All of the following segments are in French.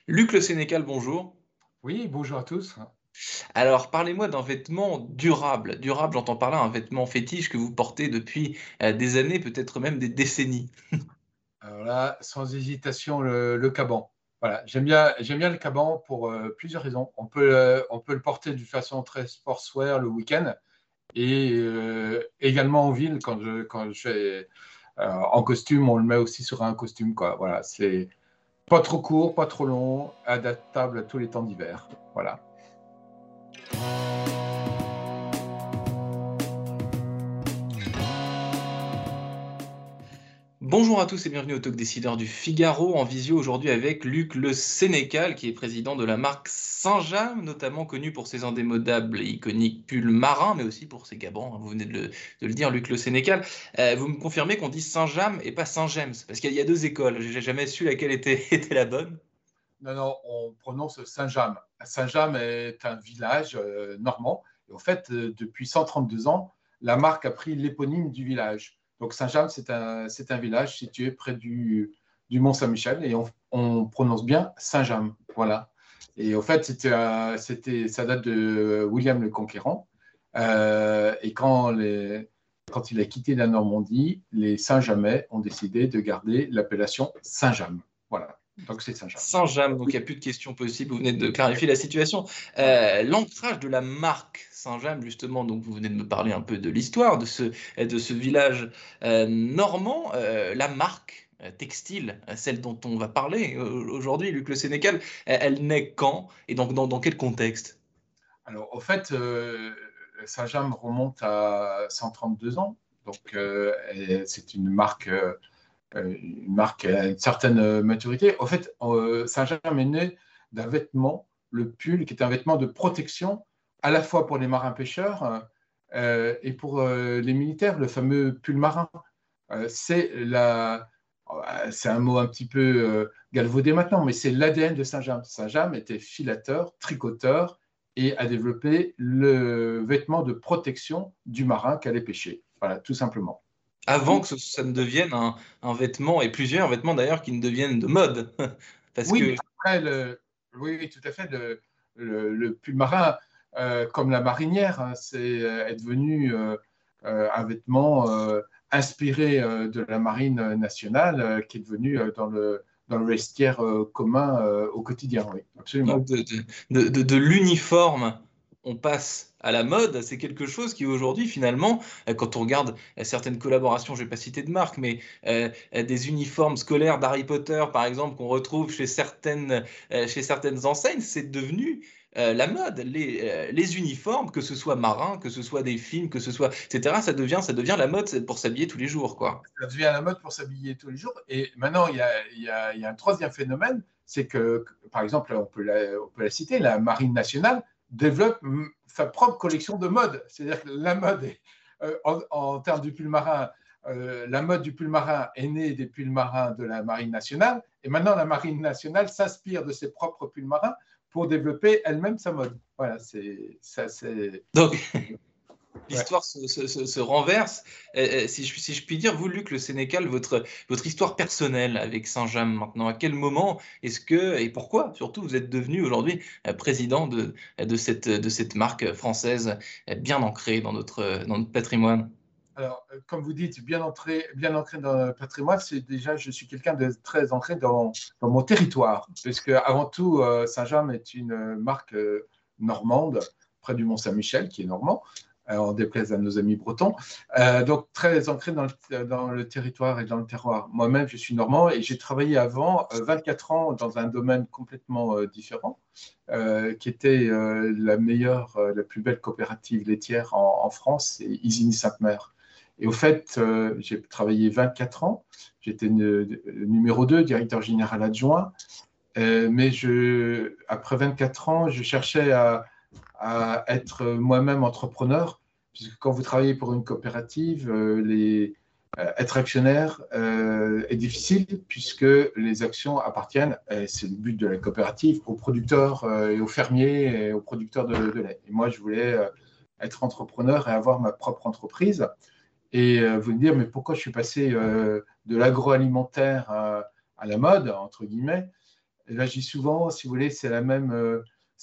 Luc Le Sénécal, bonjour. Oui, bonjour à tous. Alors, parlez-moi d'un vêtement durable. Durable, j'entends par là un vêtement fétiche que vous portez depuis des années, peut-être même des décennies. Alors là, sans hésitation, le caban. Voilà, j'aime bien le caban pour plusieurs raisons. On peut le porter d'une façon très sportswear le week-end et également en ville quand je vais en costume, on le met aussi sur un costume, quoi. Voilà, c'est pas trop court, pas trop long, adaptable à tous les temps d'hiver. Voilà. Bonjour à tous et bienvenue au Talk Décideur du Figaro en visio aujourd'hui avec Luc Le Sénécal qui est président de la marque Saint-James, notamment connu pour ses indémodables et iconiques pulls marins, mais aussi pour ses gabans, hein, vous venez de le dire, Luc Le Sénécal. Vous me confirmez qu'on dit Saint-James et pas Saint-James, parce qu'il y a deux écoles, j'ai jamais su laquelle était la bonne. Non, non, on prononce Saint-James. Saint-James est un village normand. Et en fait, depuis 132 ans, la marque a pris l'éponyme du village. Donc Saint-James, c'est un village situé près du Mont-Saint-Michel et on prononce bien Saint-James. Voilà. Et en fait, ça date de William le Conquérant. Et quand il a quitté la Normandie, les Saint-Jamais ont décidé de garder l'appellation Saint-James. Voilà. Donc c'est Saint-James. Saint-James, donc il n'y a plus de questions possibles, vous venez de clarifier la situation. Voilà. L'ancrage de la marque Saint-James, justement, donc vous venez de me parler un peu de l'histoire de ce village normand, la marque textile, celle dont on va parler aujourd'hui, Luc Le Sénécal, elle naît quand et donc dans quel contexte? Alors, au fait, Saint-James remonte à 132 ans. Donc, c'est une marque à une certaine maturité. Au fait, Saint-James est né d'un vêtement, le pull, qui est un vêtement de protection à la fois pour les marins-pêcheurs et pour les militaires, le fameux pull marin. Euh, c'est la, c'est un mot un petit peu galvaudé maintenant, mais c'est l'ADN de Saint-James. Saint-James était filateur, tricoteur et a développé le vêtement de protection du marin qui allait pêcher. Voilà, tout simplement. Avant que ça ne devienne un vêtement, et plusieurs vêtements d'ailleurs qui ne deviennent de mode. Parce Oui, que après, oui, tout à fait. Le pull marin, comme la marinière, hein, est devenu un vêtement inspiré de la marine nationale, qui est devenu dans le vestiaire commun au quotidien. Oui, donc absolument. de l'uniforme, on passe à la mode. C'est quelque chose qui aujourd'hui, finalement, quand on regarde certaines collaborations, je ne vais pas citer de marque, mais des uniformes scolaires d'Harry Potter, par exemple, qu'on retrouve chez certaines enseignes, c'est devenu la mode. Les uniformes, que ce soit marins, que ce soit des films, que ce soit, etc., ça devient la mode pour s'habiller tous les jours, quoi. Ça devient la mode pour s'habiller tous les jours. Et maintenant, il y a un troisième phénomène, c'est que, par exemple, on peut la citer, la Marine nationale développe sa propre collection de mode. C'est-à-dire que la mode, en termes du pull marin, la mode du pull marin est née des pulls marins de la Marine nationale. Et maintenant, la Marine nationale s'inspire de ses propres pulls marins pour développer elle-même sa mode. Voilà, c'est Donc, ouais. l'histoire se renverse. Si je puis dire, vous, Luc Le Sénécal, votre histoire personnelle avec Saint-James maintenant, à quel moment est-ce que, et pourquoi surtout, vous êtes devenu aujourd'hui président de cette marque française bien ancrée dans notre patrimoine? Alors, comme vous dites, bien ancré dans le patrimoine, c'est déjà, je suis quelqu'un de très ancré dans mon territoire, puisque avant tout, Saint-James est une marque normande, près du Mont-Saint-Michel, qui est normand, en déplaise à nos amis bretons. Donc, très ancré dans le territoire et dans le terroir. Moi-même, je suis normand et j'ai travaillé avant 24 ans dans un domaine complètement différent, qui était la plus belle coopérative laitière en France, c'est Isigny-Sainte-Mère. Et au fait, j'ai travaillé 24 ans. J'étais numéro 2, directeur général adjoint. Mais après 24 ans, je cherchais à être moi-même entrepreneur, puisque quand vous travaillez pour une coopérative, être actionnaire est difficile, puisque les actions appartiennent, et c'est le but de la coopérative, aux producteurs et aux fermiers et aux producteurs de lait. Et moi, je voulais être entrepreneur et avoir ma propre entreprise. Et vous me dire, mais pourquoi je suis passé de l'agroalimentaire à la mode, entre guillemets. Et là, je dis souvent, si vous voulez, c'est la même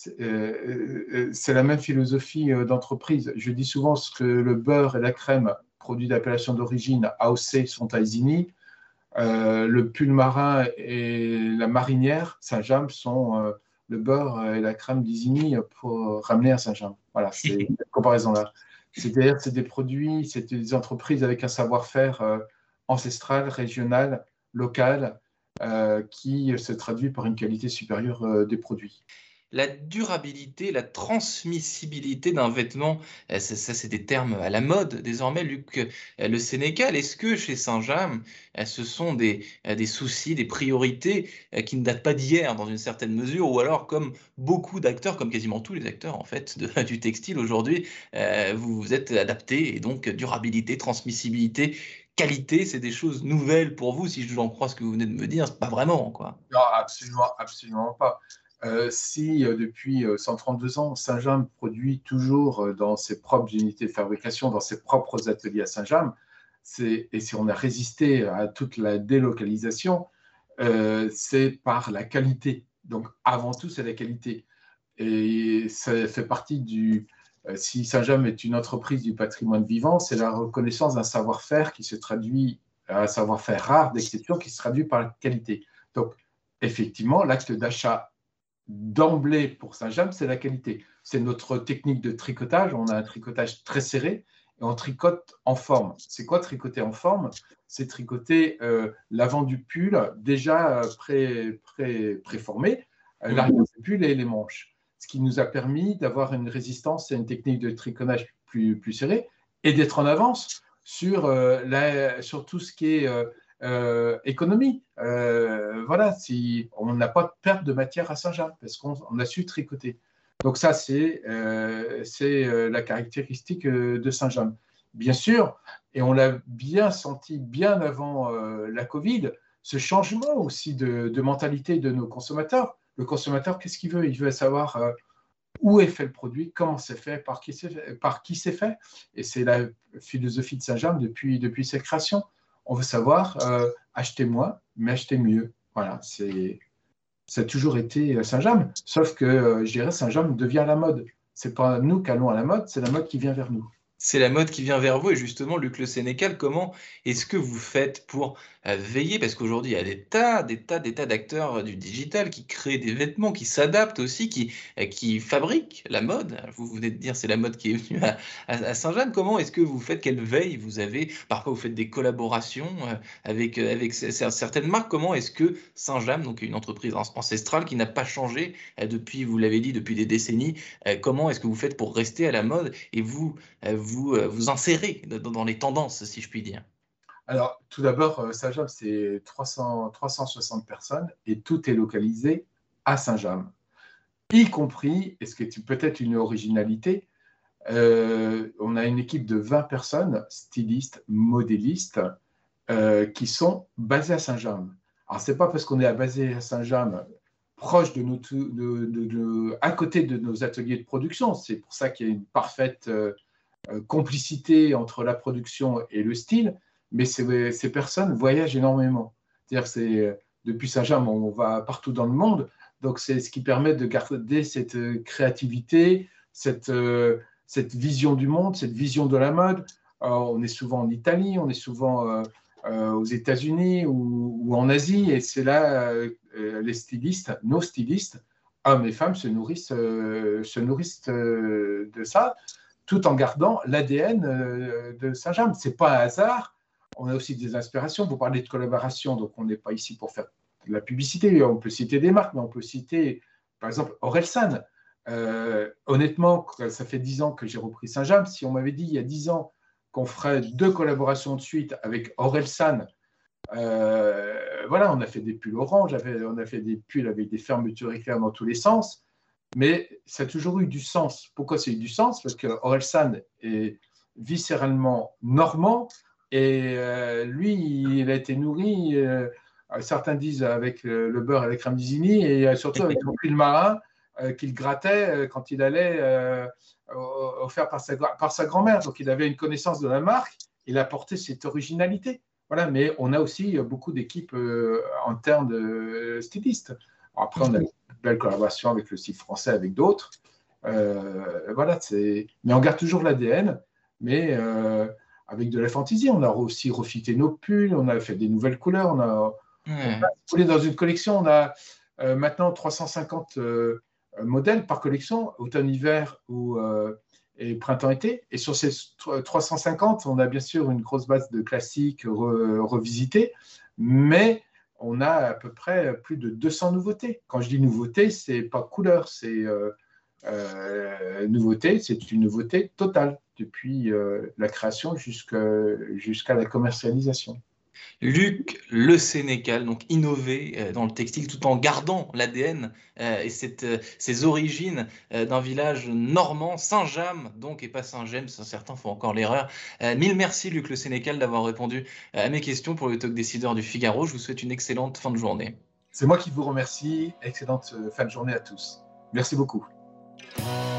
philosophie d'entreprise. Je dis souvent ce que le beurre et la crème, produits d'appellation d'origine AOC, sont à Isigny. Le pull marin et la marinière Saint-James sont le beurre et la crème d'Isigny pour ramener à Saint-James. Voilà, c'est cette comparaison-là. C'est-à-dire, c'est des produits, c'est des entreprises avec un savoir-faire ancestral, régional, local, qui se traduit par une qualité supérieure des produits. La durabilité, la transmissibilité d'un vêtement, ça c'est des termes à la mode désormais, Luc Le Sénécal. Est-ce que chez Saint-James, ce sont des soucis, des priorités qui ne datent pas d'hier dans une certaine mesure, ou alors comme beaucoup d'acteurs, comme quasiment tous les acteurs en fait du textile aujourd'hui, vous vous êtes adaptés et donc durabilité, transmissibilité, qualité, c'est des choses nouvelles pour vous, si je en crois ce que vous venez de me dire, pas vraiment quoi. Non, absolument, absolument pas. Si depuis 132 ans, Saint-James produit toujours dans ses propres unités de fabrication, dans ses propres ateliers à Saint-James, et si on a résisté à toute la délocalisation, c'est par la qualité. Donc, avant tout, c'est la qualité. Et ça fait partie si Saint-James est une entreprise du patrimoine vivant, c'est la reconnaissance d'un savoir-faire qui se traduit, un savoir-faire rare d'exception qui se traduit par la qualité. Donc, effectivement, l'acte d'achat d'emblée pour Saint-James, c'est la qualité. C'est notre technique de tricotage. On a un tricotage très serré et on tricote en forme. C'est quoi tricoter en forme? C'est tricoter l'avant du pull déjà préformé, l'arrière du pull et les manches. Ce qui nous a permis d'avoir une résistance et une technique de tricotage plus serrée et d'être en avance sur tout ce qui est économie. Voilà, si on n'a pas de perte de matière à Saint-James parce qu'on a su tricoter. Donc ça, c'est la caractéristique de Saint-James. Bien sûr, et on l'a bien senti bien avant la Covid, ce changement aussi de mentalité de nos consommateurs. Le consommateur, qu'est-ce qu'il veut? Il veut savoir où est fait le produit, comment c'est fait, par qui c'est fait. Et c'est la philosophie de Saint-James depuis sa création. On veut savoir acheter moins, mais acheter mieux. Voilà, ça a toujours été Saint-James. Sauf que, je dirais, Saint-James devient la mode. Ce n'est pas nous qui allons à la mode, c'est la mode qui vient vers nous. C'est la mode qui vient vers vous. Et justement, Luc Le Sénécal, comment est-ce que vous faites pour veiller? Parce qu'aujourd'hui, il y a des tas d'acteurs du digital qui créent des vêtements, qui s'adaptent aussi, qui fabriquent la mode. Vous venez de dire c'est la mode qui est venue à Saint-Jean. Comment est-ce que vous faites? Quelle veille vous avez? Parfois, vous faites des collaborations avec certaines marques. Comment est-ce que Saint-Jean, donc une entreprise ancestrale qui n'a pas changé depuis, vous l'avez dit, depuis des décennies, comment est-ce que vous faites pour rester à la mode et vous insérez dans les tendances, si je puis dire? Alors, tout d'abord, Saint-James, c'est 360 personnes et tout est localisé à Saint-James, y compris, et ce qui est peut-être une originalité, on a une équipe de 20 personnes, stylistes, modélistes, qui sont basées à Saint-James. Alors, ce n'est pas parce qu'on est basé à Saint-James, proche à côté de nos ateliers de production. C'est pour ça qu'il y a une parfaite complicité entre la production et le style, mais ces personnes voyagent énormément. C'est-à-dire depuis Saint-James, on va partout dans le monde, donc c'est ce qui permet de garder cette créativité, cette vision du monde, cette vision de la mode. On est souvent en Italie, on est souvent aux États-Unis ou en Asie, et c'est là les stylistes, nos stylistes, hommes et femmes, se nourrissent de ça, tout en gardant l'ADN de Saint-James. Ce n'est pas un hasard. On a aussi des inspirations. Vous parlez de collaboration, donc on n'est pas ici pour faire de la publicité. On peut citer des marques, mais on peut citer, par exemple, Orelsan. Honnêtement, ça fait 10 ans que j'ai repris Saint-James. Si on m'avait dit il y a 10 ans qu'on ferait 2 collaborations de suite avec Orelsan, voilà, on a fait des pulls orange, on a fait des pulls avec des fermetures éclairs dans tous les sens. Mais ça a toujours eu du sens. Pourquoi ça a eu du sens? Parce que Orelsan est viscéralement normand et lui, il a été nourri, certains disent avec le beurre et la crème d'Isigny et surtout avec le pull marin qu'il grattait quand il allait offert par sa grand-mère. Donc il avait une connaissance de la marque, il a porté cette originalité. Voilà, mais on a aussi beaucoup d'équipes internes de stylistes. Après, on a une belle collaboration avec le style français, avec d'autres. Voilà, mais on garde toujours l'ADN, mais avec de la fantaisie. On a aussi refité nos pulls, on a fait des nouvelles couleurs. On est dans une collection, on a maintenant 350 modèles par collection, automne-hiver et printemps-été. Et sur ces 350, on a bien sûr une grosse base de classiques revisités, mais on a à peu près plus de 200 nouveautés. Quand je dis nouveauté, c'est pas couleur, c'est nouveauté, c'est une nouveauté totale depuis la création jusqu'à la commercialisation. Luc Le Sénécal, donc innové dans le textile tout en gardant l'ADN et ses origines d'un village normand, Saint-James, donc, et pas Saint-James, certains font encore l'erreur. Mille merci Luc Le Sénécal d'avoir répondu à mes questions pour le Talk Décideur du Figaro. Je vous souhaite une excellente fin de journée. C'est moi qui vous remercie. Excellente fin de journée à tous. Merci beaucoup.